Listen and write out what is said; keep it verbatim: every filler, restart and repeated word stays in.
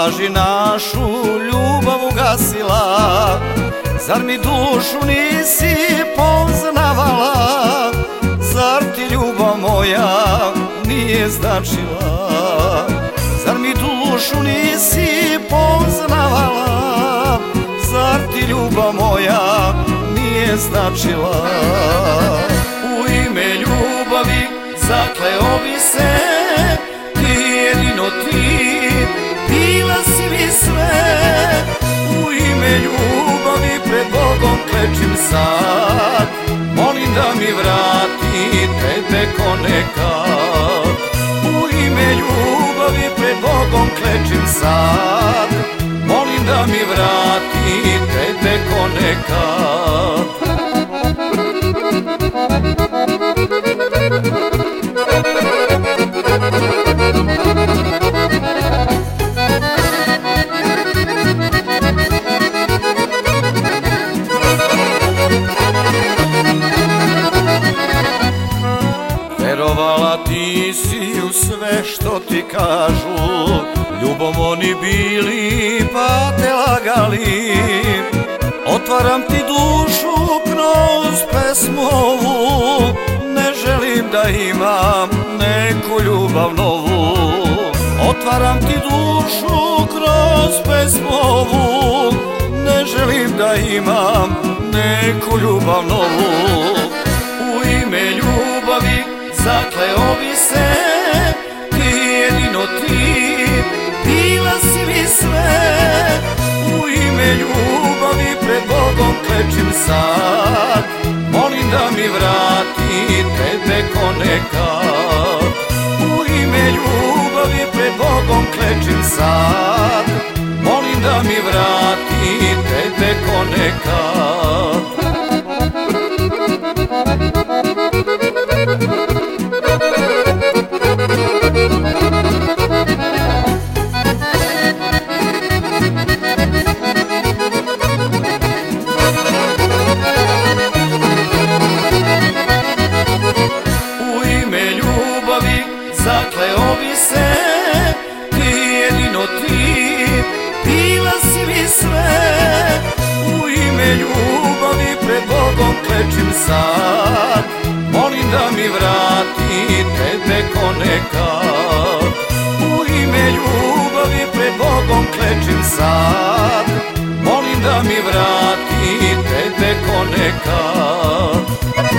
laži našu ljubav ugasila. Zar mi dušu nisi poznavala? Zar ti ljubav moja nije značila? Zar mi dušu nisi poznavala? Zar ti ljubav moja nije značila? U ime ljubavi zakleo bi se, ti jedino ti, bila si mi sve. U ime ljubavi pred Bogom klečim sad, molim da mi vrati tebe ko nekad. U ime ljubavi pred Bogom klečim sad, molim da mi vrati tebe ko nekad. Verovala ti si u sve što ti kažu, ljubom oni bili pa te lagali. Otvaram ti dušu kroz pesmu ovu, ne želim da imam neku ljubav novu. Otvaram ti dušu kroz pesmu ovu, ne želim da imam neku ljubav novu. U ime ljubavi zakleo bi se, ti jedino ti, bila si mi sve. U ime ljubavi pred Bogom klečim sad, molim da mi vrati tebe ko nekad. U ime ljubavi pred Bogom klečim sad, molim da mi vrati tebe ko nekad. Zakleo bi se, ti jedino ti, bila si mi sve. U ime ljubavi pred Bogom klečim sad, molim da mi vrati tebe ko nekad. U ime ljubavi pred Bogom klečim sad, molim da mi vrati tebe ko nekad.